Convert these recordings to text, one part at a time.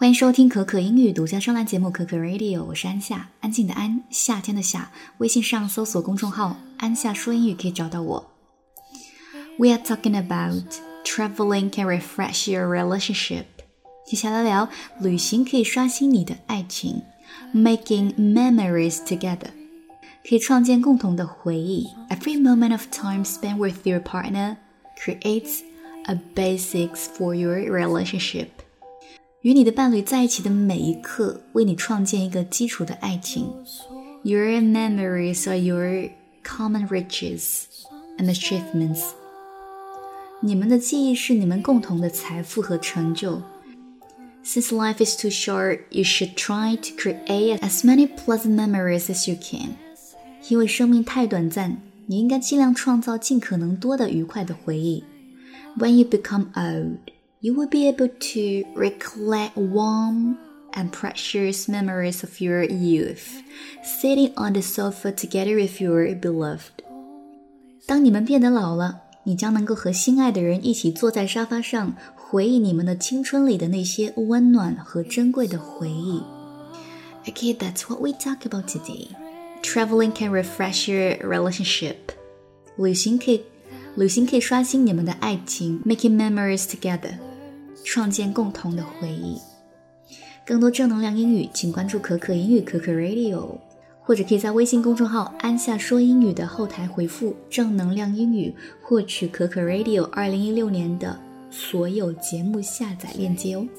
欢迎收听可可英语独家专栏节目可可 Radio， 我是安夏，安静的安，夏天的夏。微信上搜索公众号安夏说英语可以找到我。We are talking about traveling can refresh your relationship。 接下来聊旅行可以刷新你的爱情， Making memories together， 可以创建共同的回忆。 Every moment of time spent with your partner creates a basics for your relationship。与你的伴侣在一起的每一刻，为你创建一个基础的爱情。 Your memories are your common riches and achievements。 你们的记忆是你们共同的财富和成就。 Since life is too short, you should try to create as many pleasant memories as you can。 因为生命太短暂，你应该尽量创造尽可能多的愉快的回忆。 When you become old,You will be able to recollect warm and precious memories of your youth, sitting on the sofa together with your beloved. 当你们变得老了，你将能够和心爱的人一起坐在沙发上，回忆你们的青春里的那些温暖和珍贵的回忆。Okay, that's what we talk about today. Traveling can refresh your relationship. 旅行可以刷新你们的爱情 ，making memories together， 创建共同的回忆。更多正能量英语，请关注可可英语可可 Radio， 或者可以在微信公众号安夏说英语的后台回复正能量英语，获取可可 Radio 2016年的所有节目下载链接哦。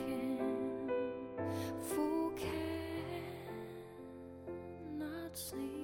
sleep.